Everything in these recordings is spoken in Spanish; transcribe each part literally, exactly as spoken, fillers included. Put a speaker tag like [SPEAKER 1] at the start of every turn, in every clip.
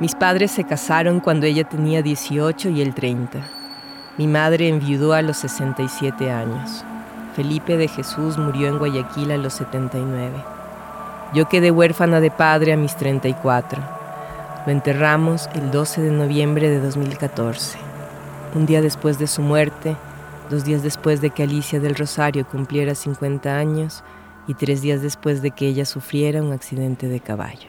[SPEAKER 1] Mis padres se casaron cuando ella tenía dieciocho y él treinta. Mi madre enviudó a los sesenta y siete años. Felipe de Jesús murió en Guayaquil a los setenta y nueve. Yo quedé huérfana de padre a mis treinta y cuatro. Lo enterramos el doce de noviembre de dos mil catorce. Un día después de su muerte, dos días después de que Alicia del Rosario cumpliera cincuenta años y tres días después de que ella sufriera un accidente de caballo.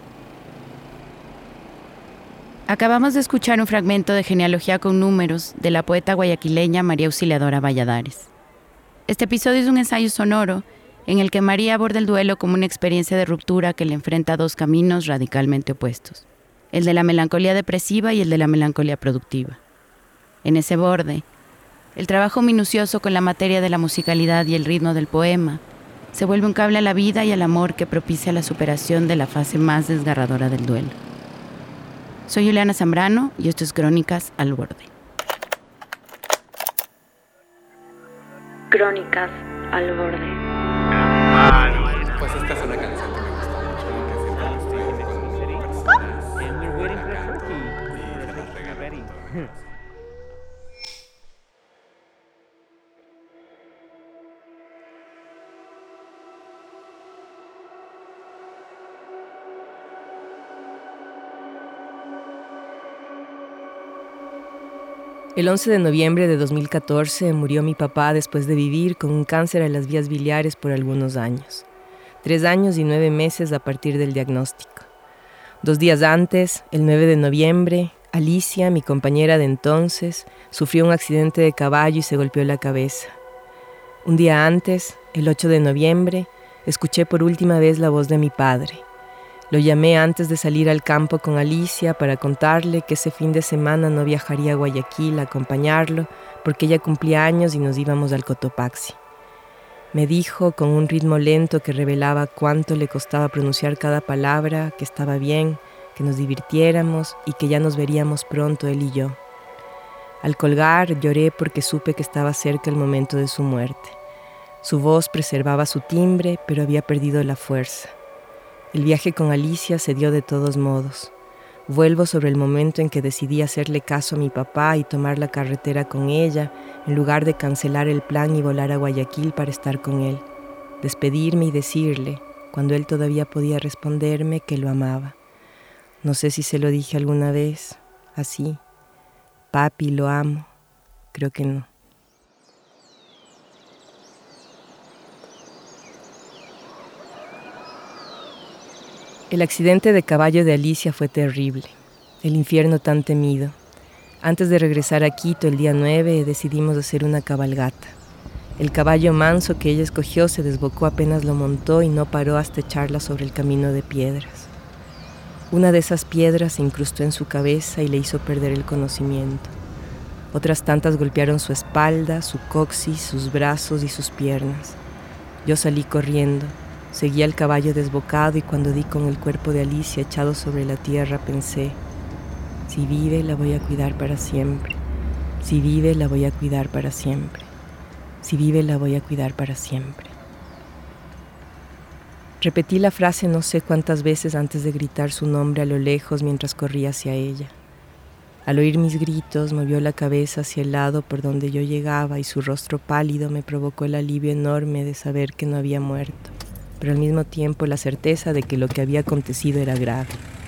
[SPEAKER 2] Acabamos de escuchar un fragmento de Genealogía con Números de la poeta guayaquileña María Auxiliadora Valladares. Este episodio es un ensayo sonoro en el que María aborda el duelo como una experiencia de ruptura que le enfrenta a dos caminos radicalmente opuestos, el de la melancolía depresiva y el de la melancolía productiva. En ese borde, el trabajo minucioso con la materia de la musicalidad y el ritmo del poema se vuelve un cable a la vida y al amor que propicia la superación de la fase más desgarradora del duelo. Soy Juliana Zambrano y esto es Crónicas al Borde.
[SPEAKER 3] Crónicas al Borde.
[SPEAKER 4] Ah, no, pues esta es una canción que me gusta mucho, que siempre estoy con personas acá y te las regalo.
[SPEAKER 1] El once de noviembre de dos mil catorce murió mi papá después de vivir con un cáncer a las vías biliares por algunos años. Tres años y nueve meses a partir del diagnóstico. Dos días antes, el nueve de noviembre, Alicia, mi compañera de entonces, sufrió un accidente de caballo y se golpeó la cabeza. Un día antes, el ocho de noviembre, escuché por última vez la voz de mi padre. Lo llamé antes de salir al campo con Alicia para contarle que ese fin de semana no viajaría a Guayaquil a acompañarlo porque ella cumplía años y nos íbamos al Cotopaxi. Me dijo con un ritmo lento que revelaba cuánto le costaba pronunciar cada palabra, que estaba bien, que nos divirtiéramos y que ya nos veríamos pronto él y yo. Al colgar lloré porque supe que estaba cerca el momento de su muerte. Su voz preservaba su timbre, pero había perdido la fuerza. El viaje con Alicia se dio de todos modos. Vuelvo sobre el momento en que decidí hacerle caso a mi papá y tomar la carretera con ella, en lugar de cancelar el plan y volar a Guayaquil para estar con él. Despedirme y decirle, cuando él todavía podía responderme, que lo amaba. No sé si se lo dije alguna vez, así. Papi, lo amo. Creo que no. El accidente de caballo de Alicia fue terrible, el infierno tan temido. Antes de regresar a Quito el día nueve, decidimos hacer una cabalgata. El caballo manso que ella escogió se desbocó apenas lo montó y no paró hasta echarla sobre el camino de piedras. Una de esas piedras se incrustó en su cabeza y le hizo perder el conocimiento. Otras tantas golpearon su espalda, su coxis, sus brazos y sus piernas. Yo salí corriendo. Seguí al caballo desbocado y cuando di con el cuerpo de Alicia echado sobre la tierra pensé, si vive la voy a cuidar para siempre, si vive la voy a cuidar para siempre, si vive la voy a cuidar para siempre. Repetí la frase no sé cuántas veces antes de gritar su nombre a lo lejos mientras corría hacia ella. Al oír mis gritos movió la cabeza hacia el lado por donde yo llegaba y su rostro pálido me provocó el alivio enorme de saber que no había muerto, pero al mismo tiempo la certeza de que lo que había acontecido era grave.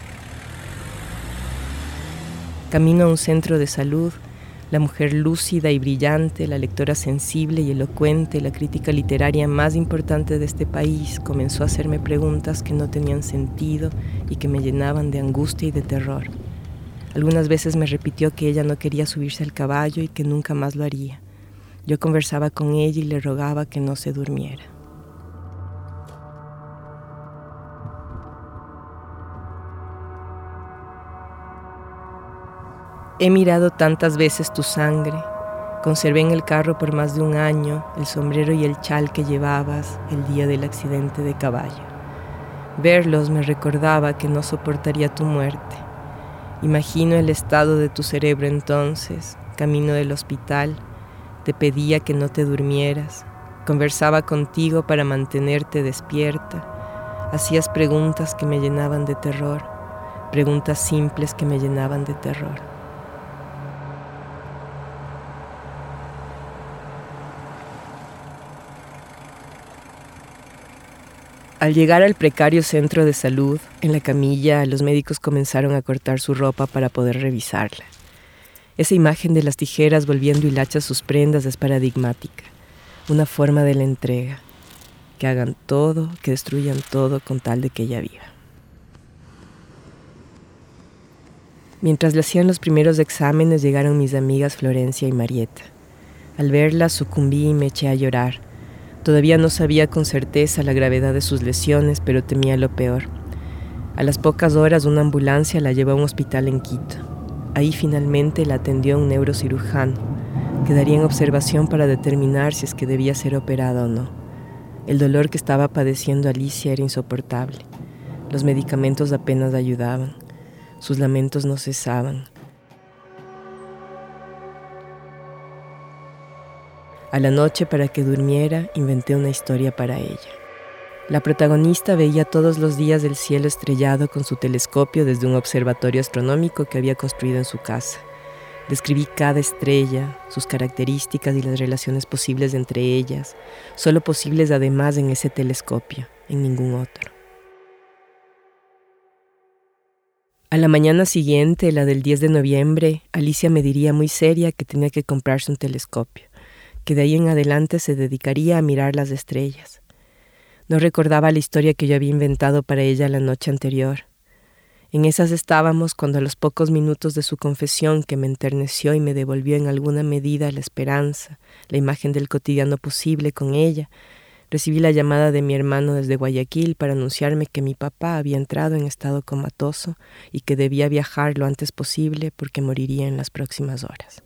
[SPEAKER 1] Camino a un centro de salud, la mujer lúcida y brillante, la lectora sensible y elocuente, la crítica literaria más importante de este país, comenzó a hacerme preguntas que no tenían sentido y que me llenaban de angustia y de terror. Algunas veces me repitió que ella no quería subirse al caballo y que nunca más lo haría. Yo conversaba con ella y le rogaba que no se durmiera. He mirado tantas veces tu sangre, conservé en el carro por más de un año el sombrero y el chal que llevabas el día del accidente de caballo. Verlos me recordaba que no soportaría tu muerte. Imagino el estado de tu cerebro entonces, camino del hospital, te pedía que no te durmieras, conversaba contigo para mantenerte despierta, hacías preguntas que me llenaban de terror. preguntas simples que me llenaban de terror. Al llegar al precario centro de salud, en la camilla, los médicos comenzaron a cortar su ropa para poder revisarla. Esa imagen de las tijeras volviendo hilachas sus prendas es paradigmática, una forma de la entrega, que hagan todo, que destruyan todo con tal de que ella viva. Mientras le hacían los primeros exámenes, llegaron mis amigas Florencia y Marieta. Al verlas sucumbí y me eché a llorar. Todavía no sabía con certeza la gravedad de sus lesiones, pero temía lo peor. A las pocas horas una ambulancia la llevó a un hospital en Quito. Ahí finalmente la atendió un neurocirujano. Quedaría en observación para determinar si es que debía ser operada o no. El dolor que estaba padeciendo Alicia era insoportable. Los medicamentos apenas ayudaban. Sus lamentos no cesaban. A la noche, para que durmiera, inventé una historia para ella. La protagonista veía todos los días el cielo estrellado con su telescopio desde un observatorio astronómico que había construido en su casa. Describí cada estrella, sus características y las relaciones posibles entre ellas, solo posibles además en ese telescopio, en ningún otro. A la mañana siguiente, la del diez de noviembre, Alicia me diría muy seria que tenía que comprarse un telescopio, que de ahí en adelante se dedicaría a mirar las estrellas. No recordaba la historia que yo había inventado para ella la noche anterior. En esas estábamos cuando a los pocos minutos de su confesión, que me enterneció y me devolvió en alguna medida la esperanza, la imagen del cotidiano posible con ella, recibí la llamada de mi hermano desde Guayaquil para anunciarme que mi papá había entrado en estado comatoso y que debía viajar lo antes posible porque moriría en las próximas horas.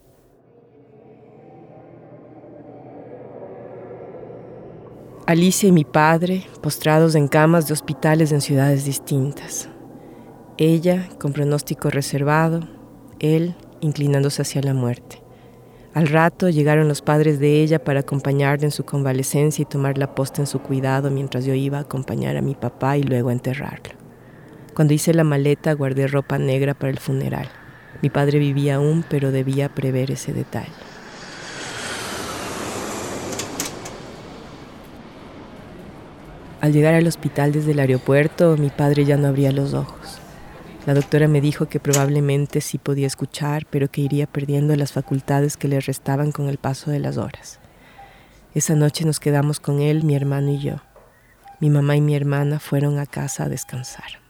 [SPEAKER 1] Alicia y mi padre, postrados en camas de hospitales en ciudades distintas. Ella, con pronóstico reservado, él, inclinándose hacia la muerte. Al rato llegaron los padres de ella para acompañarla en su convalecencia y tomar la posta en su cuidado mientras yo iba a acompañar a mi papá y luego a enterrarlo. Cuando hice la maleta, guardé ropa negra para el funeral. Mi padre vivía aún, pero debía prever ese detalle. Al llegar al hospital desde el aeropuerto, mi padre ya no abría los ojos. La doctora me dijo que probablemente sí podía escuchar, pero que iría perdiendo las facultades que le restaban con el paso de las horas. Esa noche nos quedamos con él, mi hermano y yo. Mi mamá y mi hermana fueron a casa a descansar.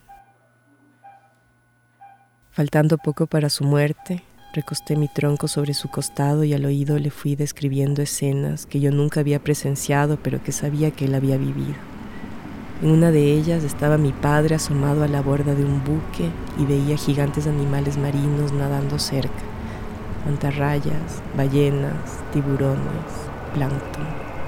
[SPEAKER 1] Faltando poco para su muerte, recosté mi tronco sobre su costado y al oído le fui describiendo escenas que yo nunca había presenciado, pero que sabía que él había vivido. En una de ellas estaba mi padre asomado a la borda de un buque y veía gigantes animales marinos nadando cerca, mantarrayas, ballenas, tiburones, plancton.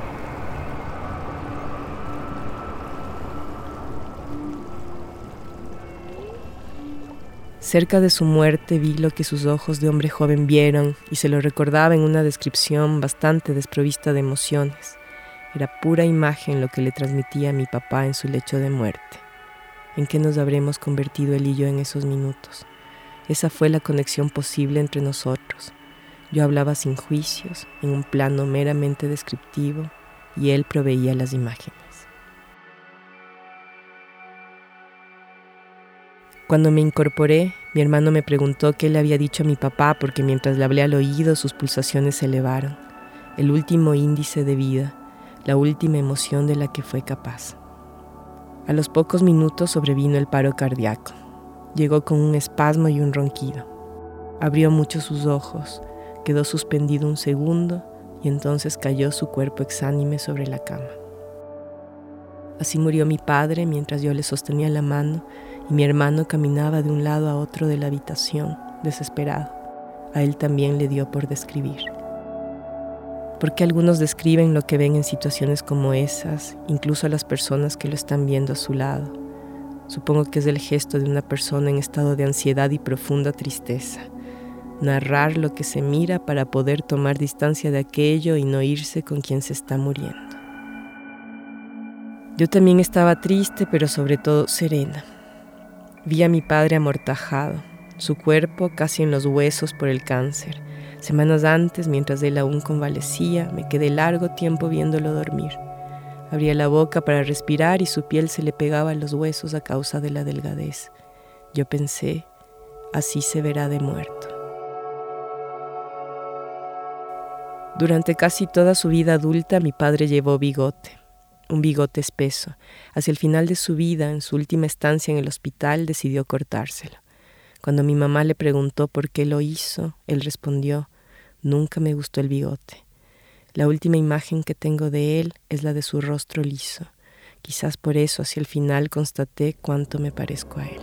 [SPEAKER 1] Cerca de su muerte vi lo que sus ojos de hombre joven vieron y se lo recordaba en una descripción bastante desprovista de emociones. Era pura imagen lo que le transmitía a mi papá en su lecho de muerte. ¿En qué nos habremos convertido él y yo en esos minutos? Esa fue la conexión posible entre nosotros. Yo hablaba sin juicios, en un plano meramente descriptivo, y él proveía las imágenes. Cuando me incorporé, mi hermano me preguntó qué le había dicho a mi papá, porque mientras le hablé al oído, sus pulsaciones se elevaron. El último índice de vida, la última emoción de la que fue capaz. A los pocos minutos sobrevino el paro cardíaco. Llegó con un espasmo y un ronquido. Abrió mucho sus ojos, quedó suspendido un segundo y entonces cayó su cuerpo exánime sobre la cama. Así murió mi padre mientras yo le sostenía la mano y mi hermano caminaba de un lado a otro de la habitación, desesperado. A él también le dio por describir. ¿Por qué algunos describen lo que ven en situaciones como esas, incluso a las personas que lo están viendo a su lado? Supongo que es el gesto de una persona en estado de ansiedad y profunda tristeza. Narrar lo que se mira para poder tomar distancia de aquello y no irse con quien se está muriendo. Yo también estaba triste, pero sobre todo serena. Vi a mi padre amortajado, su cuerpo casi en los huesos por el cáncer. Semanas antes, mientras él aún convalecía, me quedé largo tiempo viéndolo dormir. Abría la boca para respirar y su piel se le pegaba a los huesos a causa de la delgadez. Yo pensé, así se verá de muerto. Durante casi toda su vida adulta, mi padre llevó bigote, un bigote espeso. Hacia el final de su vida, en su última estancia en el hospital, decidió cortárselo. Cuando mi mamá le preguntó por qué lo hizo, él respondió, nunca me gustó el bigote. La última imagen que tengo de él es la de su rostro liso. Quizás por eso hacia el final constaté cuánto me parezco a él.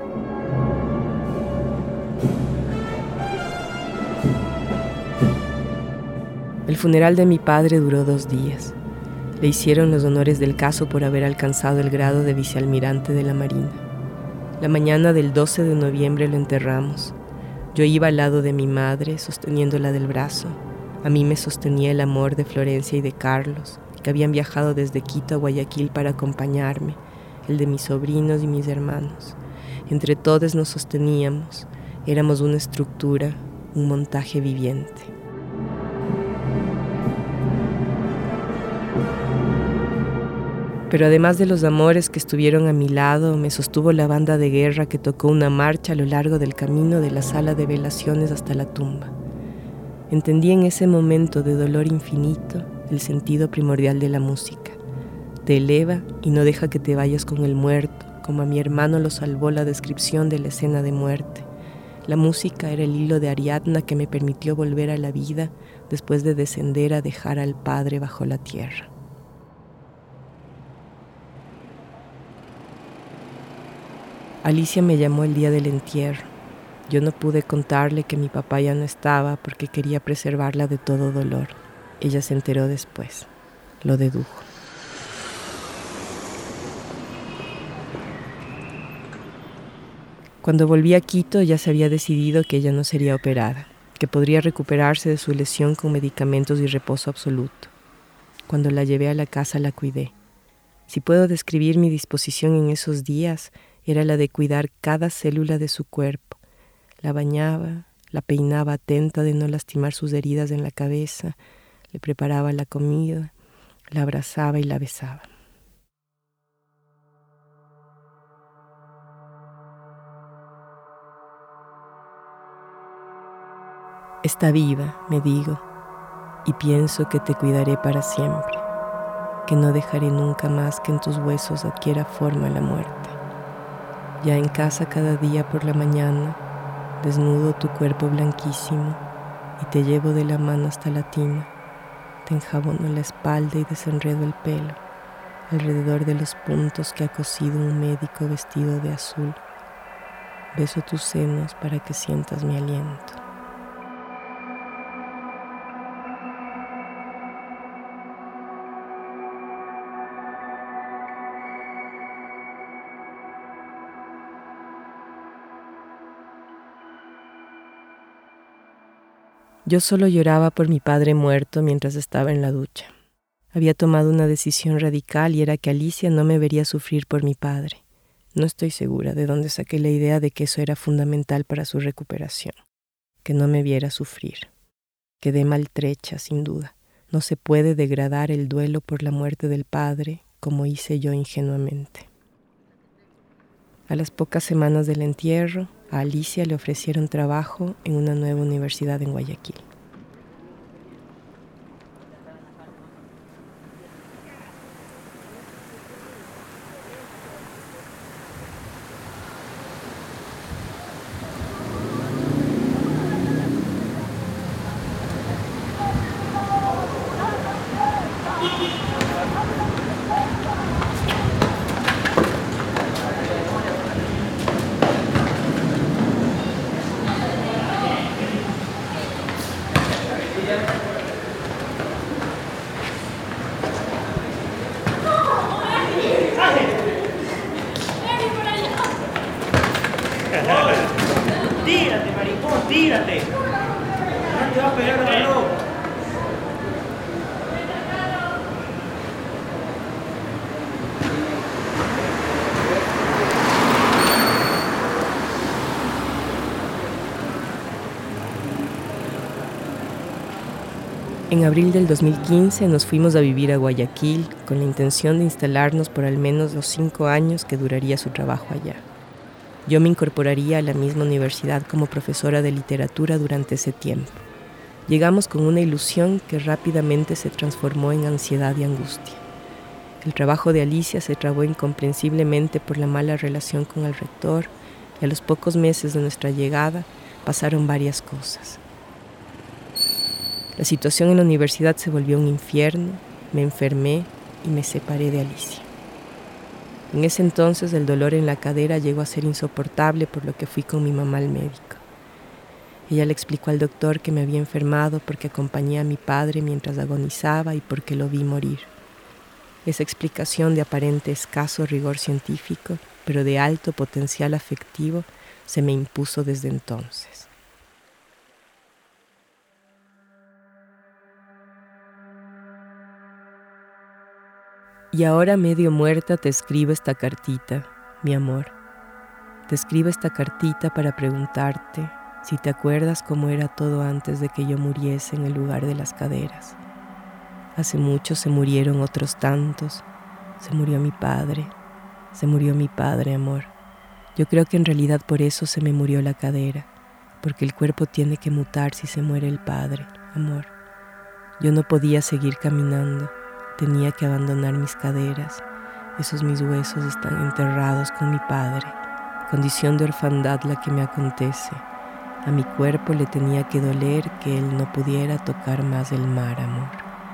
[SPEAKER 1] El funeral de mi padre duró dos días. Le hicieron los honores del caso por haber alcanzado el grado de vicealmirante de la Marina. La mañana del doce de noviembre lo enterramos. Yo iba al lado de mi madre, sosteniéndola del brazo. A mí me sostenía el amor de Florencia y de Carlos, que habían viajado desde Quito a Guayaquil para acompañarme, el de mis sobrinos y mis hermanos. Entre todos nos sosteníamos. Éramos una estructura, un montaje viviente. Pero además de los amores que estuvieron a mi lado, me sostuvo la banda de guerra que tocó una marcha a lo largo del camino de la sala de velaciones hasta la tumba. Entendí en ese momento de dolor infinito el sentido primordial de la música. Te eleva y no deja que te vayas con el muerto, como a mi hermano lo salvó la descripción de la escena de muerte. La música era el hilo de Ariadna que me permitió volver a la vida después de descender a dejar al Padre bajo la tierra. Alicia me llamó el día del entierro. Yo no pude contarle que mi papá ya no estaba porque quería preservarla de todo dolor. Ella se enteró después. Lo dedujo. Cuando volví a Quito ya se había decidido que ella no sería operada, que podría recuperarse de su lesión con medicamentos y reposo absoluto. Cuando la llevé a la casa la cuidé. Si puedo describir mi disposición en esos días, era la de cuidar cada célula de su cuerpo. La bañaba, la peinaba atenta de no lastimar sus heridas en la cabeza, le preparaba la comida, la abrazaba y la besaba. Está viva, me digo, y pienso que te cuidaré para siempre, que no dejaré nunca más que en tus huesos adquiera forma la muerte. Ya en casa cada día por la mañana, desnudo tu cuerpo blanquísimo y te llevo de la mano hasta la tina. Te enjabono la espalda y desenredo el pelo, alrededor de los puntos que ha cosido un médico vestido de azul. Beso tus senos para que sientas mi aliento. Yo solo lloraba por mi padre muerto mientras estaba en la ducha. Había tomado una decisión radical y era que Alicia no me vería sufrir por mi padre. No estoy segura de dónde saqué la idea de que eso era fundamental para su recuperación, que no me viera sufrir. Quedé maltrecha, sin duda. No se puede degradar el duelo por la muerte del padre como hice yo ingenuamente. A las pocas semanas del entierro, a Alicia le ofrecieron trabajo en una nueva universidad en Guayaquil.
[SPEAKER 3] Tírate, maricón, tírate. No te va a pegar el balón.
[SPEAKER 1] En abril del dos mil quince nos fuimos a vivir a Guayaquil con la intención de instalarnos por al menos los cinco años que duraría su trabajo allá. Yo me incorporaría a la misma universidad como profesora de literatura durante ese tiempo. Llegamos con una ilusión que rápidamente se transformó en ansiedad y angustia. El trabajo de Alicia se trabó incomprensiblemente por la mala relación con el rector y a los pocos meses de nuestra llegada pasaron varias cosas. La situación en la universidad se volvió un infierno, me enfermé y me separé de Alicia. En ese entonces el dolor en la cadera llegó a ser insoportable, por lo que fui con mi mamá al médico. Ella le explicó al doctor que me había enfermado porque acompañé a mi padre mientras agonizaba y porque lo vi morir. Esa explicación de aparente escaso rigor científico, pero de alto potencial afectivo, se me impuso desde entonces. Y ahora medio muerta te escribo esta cartita, mi amor. Te escribo esta cartita para preguntarte si te acuerdas cómo era todo antes de que yo muriese en el lugar de las caderas. Hace mucho se murieron otros tantos. Se murió mi padre. Se murió mi padre, amor. Yo creo que en realidad por eso se me murió la cadera, porque el cuerpo tiene que mutar si se muere el padre, amor. Yo no podía seguir caminando. Tenía que abandonar mis caderas. Esos mis huesos están enterrados con mi padre. Condición de orfandad la que me acontece. A mi cuerpo le tenía que doler que él no pudiera tocar más el mar, amor.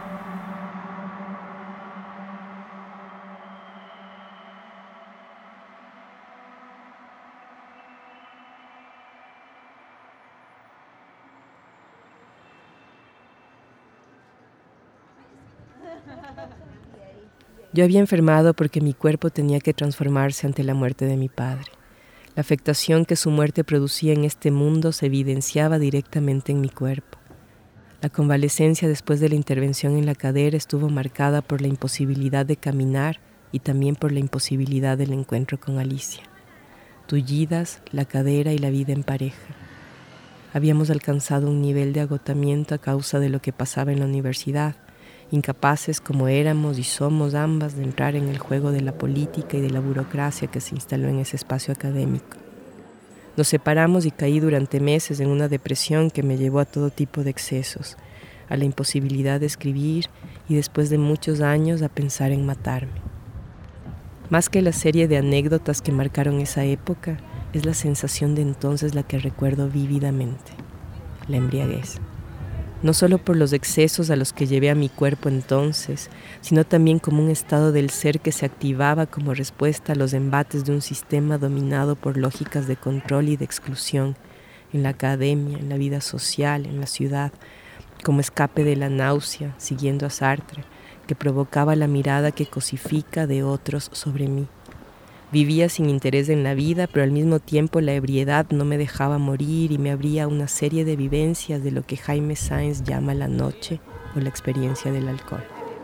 [SPEAKER 1] Yo había enfermado porque mi cuerpo tenía que transformarse ante la muerte de mi padre. La afectación que su muerte producía en este mundo se evidenciaba directamente en mi cuerpo. La convalecencia después de la intervención en la cadera estuvo marcada por la imposibilidad de caminar y también por la imposibilidad del encuentro con Alicia. Tullidas, la cadera y la vida en pareja. Habíamos alcanzado un nivel de agotamiento a causa de lo que pasaba en la universidad, incapaces como éramos y somos ambas de entrar en el juego de la política y de la burocracia que se instaló en ese espacio académico. Nos separamos y caí durante meses en una depresión que me llevó a todo tipo de excesos, a la imposibilidad de escribir y después de muchos años a pensar en matarme. Más que la serie de anécdotas que marcaron esa época, es la sensación de entonces la que recuerdo vívidamente, la embriaguez. No solo por los excesos a los que llevé a mi cuerpo entonces, sino también como un estado del ser que se activaba como respuesta a los embates de un sistema dominado por lógicas de control y de exclusión, en la academia, en la vida social, en la ciudad, como escape de la náusea, siguiendo a Sartre, que provocaba la mirada que cosifica de otros sobre mí. Vivía sin interés en la vida, pero al mismo tiempo la ebriedad no me dejaba morir y me abría una serie de vivencias de lo que Jaime Sáenz llama la noche o la experiencia del alcohol.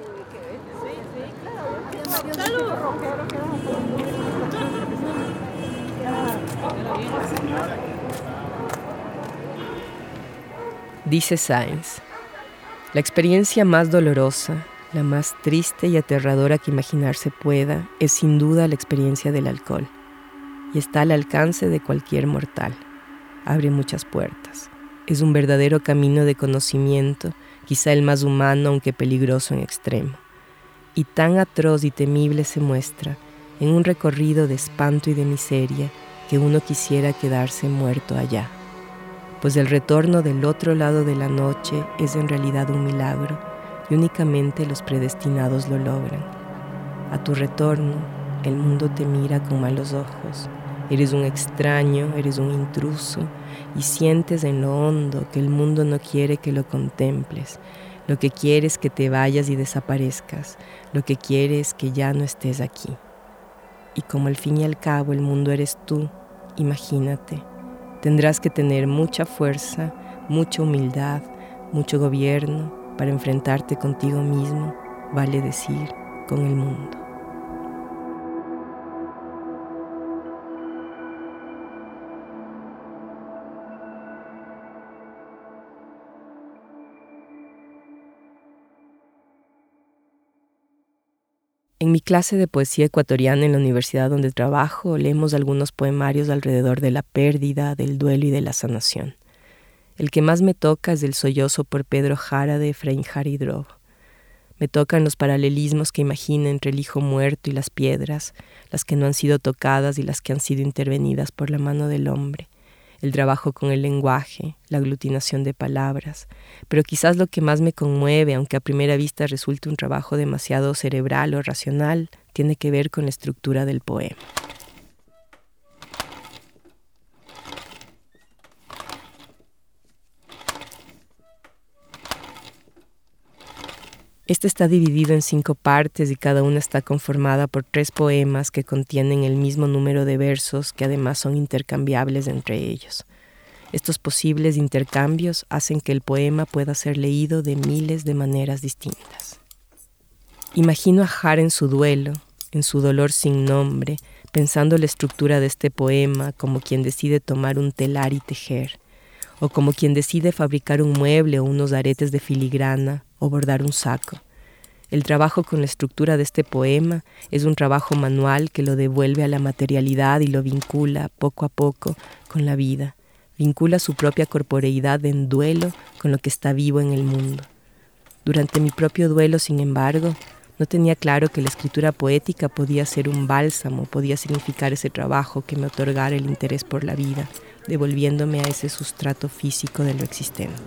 [SPEAKER 1] Dice Sáenz, la experiencia más dolorosa, la más triste y aterradora que imaginarse pueda, es sin duda la experiencia del alcohol, y está al alcance de cualquier mortal. Abre muchas puertas. Es un verdadero camino de conocimiento, quizá el más humano, aunque peligroso en extremo. Y tan atroz y temible se muestra, en un recorrido de espanto y de miseria, que uno quisiera quedarse muerto allá. Pues el retorno del otro lado de la noche es en realidad un milagro, y únicamente los predestinados lo logran. A tu retorno, el mundo te mira con malos ojos. Eres un extraño, eres un intruso, y sientes en lo hondo que el mundo no quiere que lo contemples. Lo que quiere es que te vayas y desaparezcas. Lo que quiere es que ya no estés aquí. Y como al fin y al cabo el mundo eres tú, imagínate, tendrás que tener mucha fuerza, mucha humildad, mucho gobierno, para enfrentarte contigo mismo, vale decir, con el mundo. En mi clase de poesía ecuatoriana en la universidad donde trabajo, leemos algunos poemarios alrededor de la pérdida, del duelo y de la sanación. El que más me toca es El sollozo por Pedro Jara de Efraín Jaridrovo. Me tocan los paralelismos que imagina entre el hijo muerto y las piedras, las que no han sido tocadas y las que han sido intervenidas por la mano del hombre, el trabajo con el lenguaje, la aglutinación de palabras, pero quizás lo que más me conmueve, aunque a primera vista resulte un trabajo demasiado cerebral o racional, tiene que ver con la estructura del poema. Este está dividido en cinco partes y cada una está conformada por tres poemas que contienen el mismo número de versos que además son intercambiables entre ellos. Estos posibles intercambios hacen que el poema pueda ser leído de miles de maneras distintas. Imagino a Jara en su duelo, en su dolor sin nombre, pensando la estructura de este poema como quien decide tomar un telar y tejer, o como quien decide fabricar un mueble o unos aretes de filigrana, o bordar un saco. El trabajo con la estructura de este poema es un trabajo manual que lo devuelve a la materialidad y lo vincula, poco a poco, con la vida. Vincula su propia corporeidad en duelo con lo que está vivo en el mundo. Durante mi propio duelo, sin embargo, no tenía claro que la escritura poética podía ser un bálsamo, podía significar ese trabajo que me otorgara el interés por la vida, devolviéndome a ese sustrato físico de lo existente.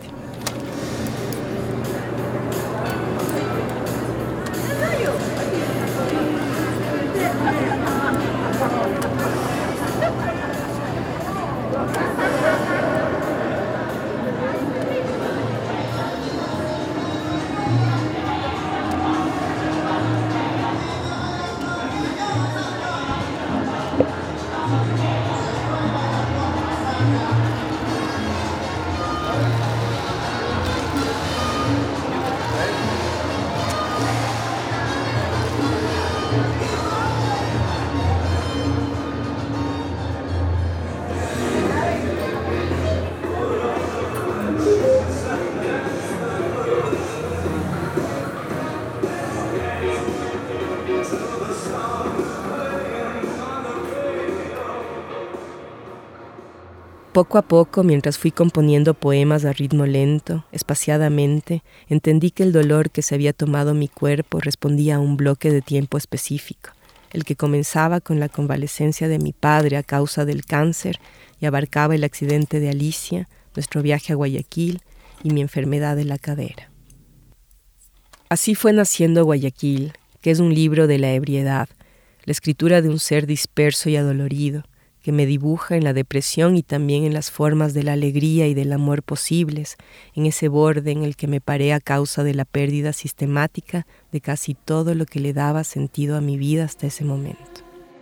[SPEAKER 1] Poco a poco, mientras fui componiendo poemas a ritmo lento, espaciadamente, entendí que el dolor que se había tomado mi cuerpo respondía a un bloque de tiempo específico, el que comenzaba con la convalecencia de mi padre a causa del cáncer y abarcaba el accidente de Alicia, nuestro viaje a Guayaquil y mi enfermedad de la cadera. Así fue naciendo Guayaquil, que es un libro de la ebriedad, la escritura de un ser disperso y adolorido, que me dibuja en la depresión y también en las formas de la alegría y del amor posibles, en ese borde en el que me paré a causa de la pérdida sistemática de casi todo lo que le daba sentido a mi vida hasta ese momento.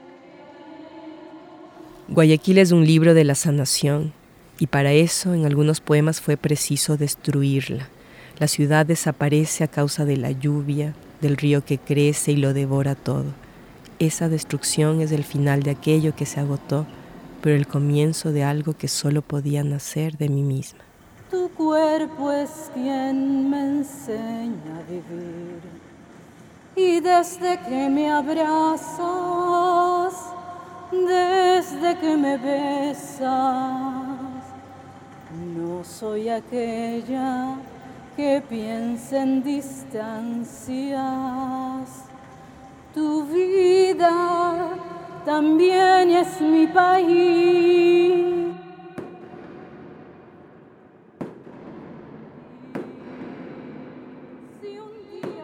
[SPEAKER 1] Guayaquil es un libro de la sanación, y para eso en algunos poemas fue preciso destruirla. La ciudad desaparece a causa de la lluvia, del río que crece y lo devora todo. Esa destrucción es el final de aquello que se agotó, pero el comienzo de algo que solo podía nacer de mí misma.
[SPEAKER 5] Tu cuerpo es quien me enseña a vivir, y desde que me abrazas, desde que me besas, no soy aquella que piensa en distancias. Tu vida también es mi país. Si un día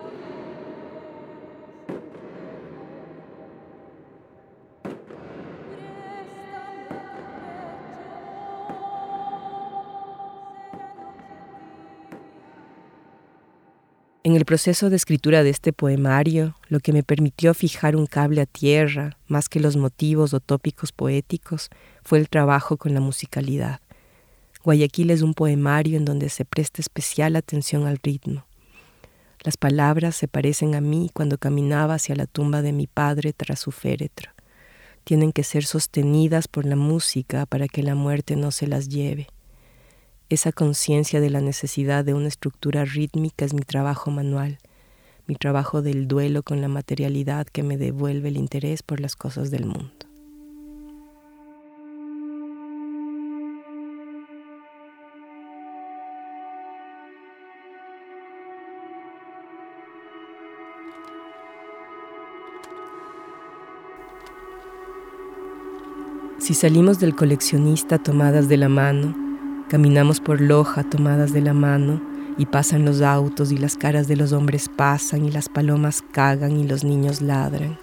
[SPEAKER 1] En el proceso de escritura de este poemario, lo que me permitió fijar un cable a tierra, más que los motivos o tópicos poéticos, fue el trabajo con la musicalidad. Guayaquil es un poemario en donde se presta especial atención al ritmo. Las palabras se parecen a mí cuando caminaba hacia la tumba de mi padre tras su féretro. Tienen que ser sostenidas por la música para que la muerte no se las lleve. Esa conciencia de la necesidad de una estructura rítmica es mi trabajo manual. mi trabajo del duelo con la materialidad que me devuelve el interés por las cosas del mundo. Si salimos del coleccionista tomadas de la mano, caminamos por Loja tomadas de la mano, y pasan los autos y las caras de los hombres pasan y las palomas cagan y los niños ladran.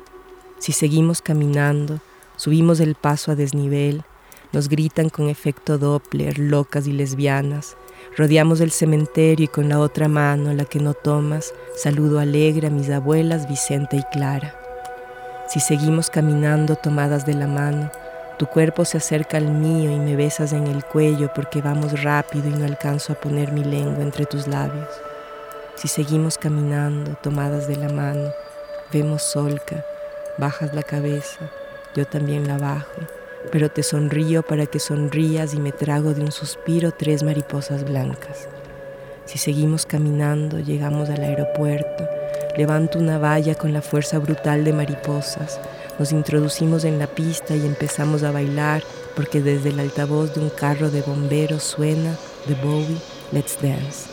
[SPEAKER 1] Si seguimos caminando, subimos el paso a desnivel, nos gritan con efecto Doppler, locas y lesbianas, rodeamos el cementerio y con la otra mano, la que no tomas, saludo alegre a mis abuelas Vicenta y Clara. Si seguimos caminando tomadas de la mano, tu cuerpo se acerca al mío y me besas en el cuello porque vamos rápido y no alcanzo a poner mi lengua entre tus labios. Si seguimos caminando, tomadas de la mano, vemos Solca, bajas la cabeza, yo también la bajo, pero te sonrío para que sonrías y me trago de un suspiro tres mariposas blancas. Si seguimos caminando, llegamos al aeropuerto, levanto una valla con la fuerza brutal de mariposas, nos introducimos en la pista y empezamos a bailar porque desde el altavoz de un carro de bomberos suena de Bowie, Let's Dance.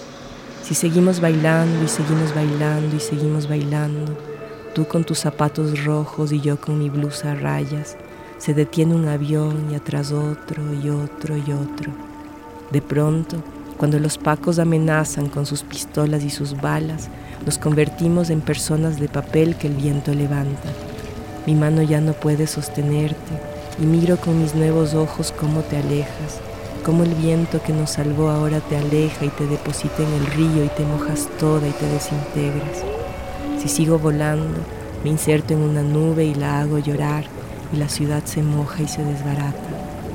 [SPEAKER 1] Si seguimos bailando y seguimos bailando y seguimos bailando, tú con tus zapatos rojos y yo con mi blusa a rayas, se detiene un avión y atrás otro y otro y otro. De pronto, cuando los pacos amenazan con sus pistolas y sus balas, nos convertimos en personas de papel que el viento levanta. Mi mano ya no puede sostenerte y miro con mis nuevos ojos cómo te alejas, cómo el viento que nos salvó ahora te aleja y te deposita en el río y te mojas toda y te desintegras. Si sigo volando, me inserto en una nube y la hago llorar y la ciudad se moja y se desbarata.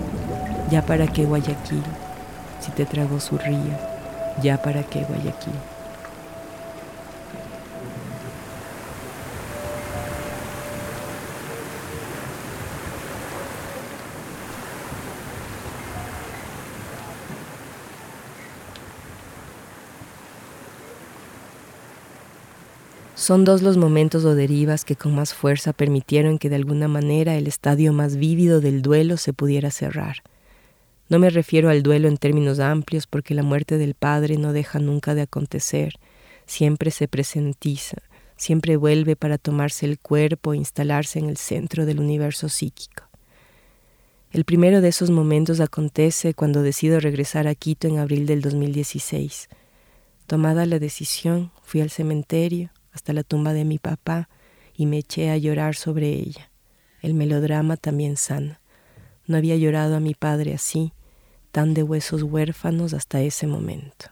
[SPEAKER 1] Ya para qué Guayaquil, si te tragó su río, ya para qué Guayaquil. Son dos los momentos o derivas que con más fuerza permitieron que de alguna manera el estadio más vívido del duelo se pudiera cerrar. No me refiero al duelo en términos amplios porque la muerte del padre no deja nunca de acontecer, siempre se presentiza, siempre vuelve para tomarse el cuerpo e instalarse en el centro del universo psíquico. El primero de esos momentos acontece cuando decido regresar a Quito en abril del dos mil dieciséis. Tomada la decisión, fui al cementerio, hasta la tumba de mi papá, y me eché a llorar sobre ella. El melodrama también sana. No había llorado a mi padre así, tan de huesos huérfanos hasta ese momento.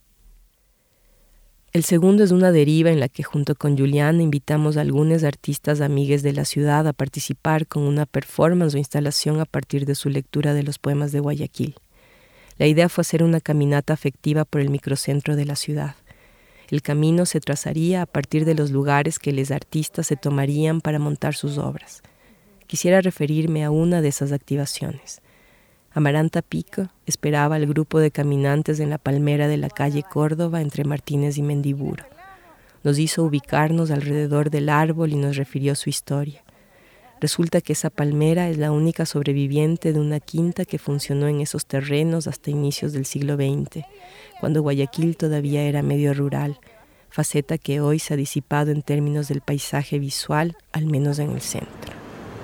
[SPEAKER 1] El segundo es una deriva en la que junto con Juliana invitamos a algunos artistas amigues de la ciudad a participar con una performance o instalación a partir de su lectura de los poemas de Guayaquil. La idea fue hacer una caminata afectiva por el microcentro de la ciudad. El camino se trazaría a partir de los lugares que los artistas se tomarían para montar sus obras. Quisiera referirme a una de esas activaciones. Amaranta Pico esperaba al grupo de caminantes en la palmera de la calle Córdoba entre Martínez y Mendiburo. Nos hizo ubicarnos alrededor del árbol y nos refirió su historia. Resulta que esa palmera es la única sobreviviente de una quinta que funcionó en esos terrenos hasta inicios del siglo veinte, cuando Guayaquil todavía era medio rural, faceta que hoy se ha disipado en términos del paisaje visual, al menos en el centro.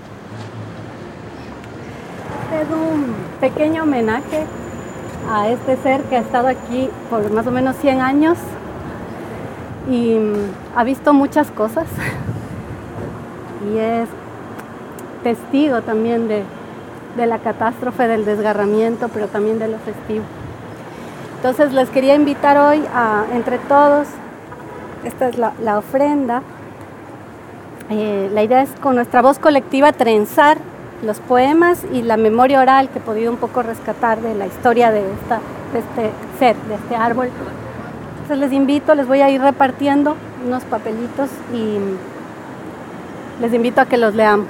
[SPEAKER 6] Es un pequeño homenaje a este ser que ha estado aquí por más o menos cien años y ha visto muchas cosas y es testigo también de, de la catástrofe del desgarramiento, pero también de lo festivo. Entonces les quería invitar hoy a, entre todos, esta es la, la ofrenda, eh, la idea es con nuestra voz colectiva trenzar los poemas y la memoria oral que he podido un poco rescatar de la historia de, esta, de este ser, de este árbol. Entonces les invito, les voy a ir repartiendo unos papelitos y les invito a que los leamos.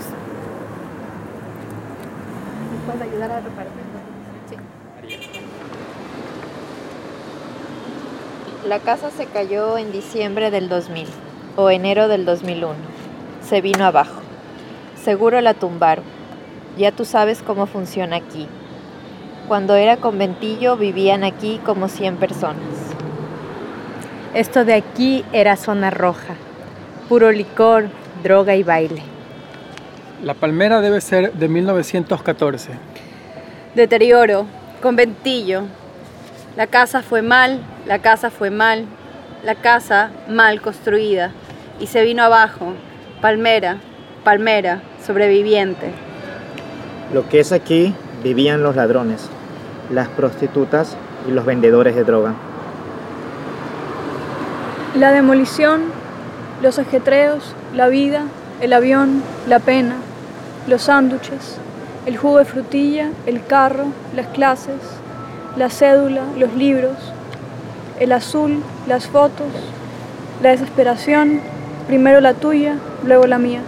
[SPEAKER 6] ¿Me puedes ayudar a repartir? Sí.
[SPEAKER 7] La casa se cayó en diciembre del dos mil o enero del dos mil uno. Se vino abajo. Seguro la tumbaron. Ya tú sabes cómo funciona aquí. Cuando era conventillo vivían aquí como cien personas.
[SPEAKER 8] Esto de aquí era zona roja. Puro licor, droga y baile.
[SPEAKER 9] La palmera debe ser de mil novecientos catorce.
[SPEAKER 6] Deterioro, conventillo. La casa fue mal, la casa fue mal, la casa mal construida y se vino abajo. Palmera, palmera, sobreviviente.
[SPEAKER 10] Lo que es aquí vivían los ladrones, las prostitutas y los vendedores de droga.
[SPEAKER 11] La demolición, los ajetreos, la vida, el avión, la pena, los sándwiches, el jugo de frutilla, el carro, las clases, la cédula, los libros, el azul, las fotos, la desesperación, primero la tuya, luego la mía.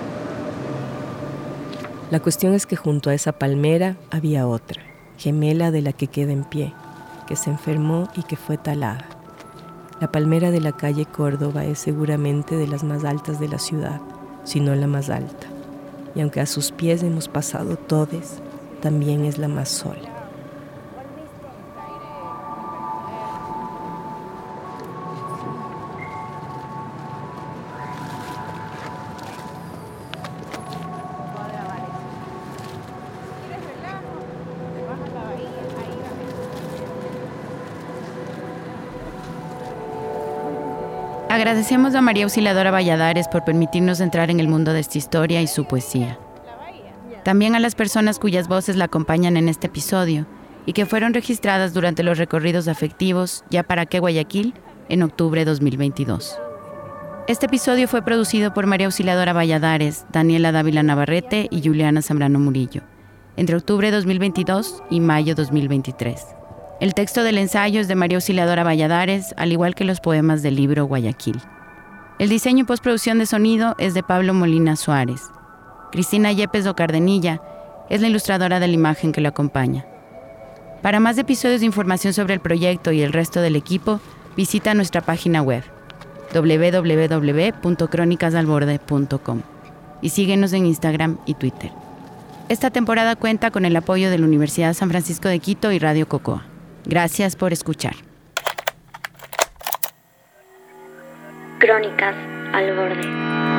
[SPEAKER 1] La cuestión es que junto a esa palmera había otra, gemela de la que queda en pie, que se enfermó y que fue talada. La palmera de la calle Córdoba es seguramente de las más altas de la ciudad, si no la más alta. Y aunque a sus pies hemos pasado todes, también es la más sola.
[SPEAKER 2] Agradecemos a María Auxiliadora Valladares por permitirnos entrar en el mundo de esta historia y su poesía. También a las personas cuyas voces la acompañan en este episodio y que fueron registradas durante los recorridos afectivos Ya para qué Guayaquil en octubre de dos mil veintidós. Este episodio fue producido por María Auxiliadora Valladares, Daniela Dávila Navarrete y Juliana Zambrano Murillo, entre octubre de dos mil veintidós y mayo de dos mil veintitrés. El texto del ensayo es de María Auxiliadora Valladares, al igual que los poemas del libro Guayaquil. El diseño y postproducción de sonido es de Pablo Molina Suárez. Cristina Yepes do Cardenilla es la ilustradora de la imagen que lo acompaña. Para más episodios de información sobre el proyecto y el resto del equipo, visita nuestra página web doble u doble u doble u punto crónicas al borde punto com y síguenos en Instagram y Twitter. Esta temporada cuenta con el apoyo de la Universidad San Francisco de Quito y Radio Cocoa. Gracias por escuchar.
[SPEAKER 12] Crónicas al borde.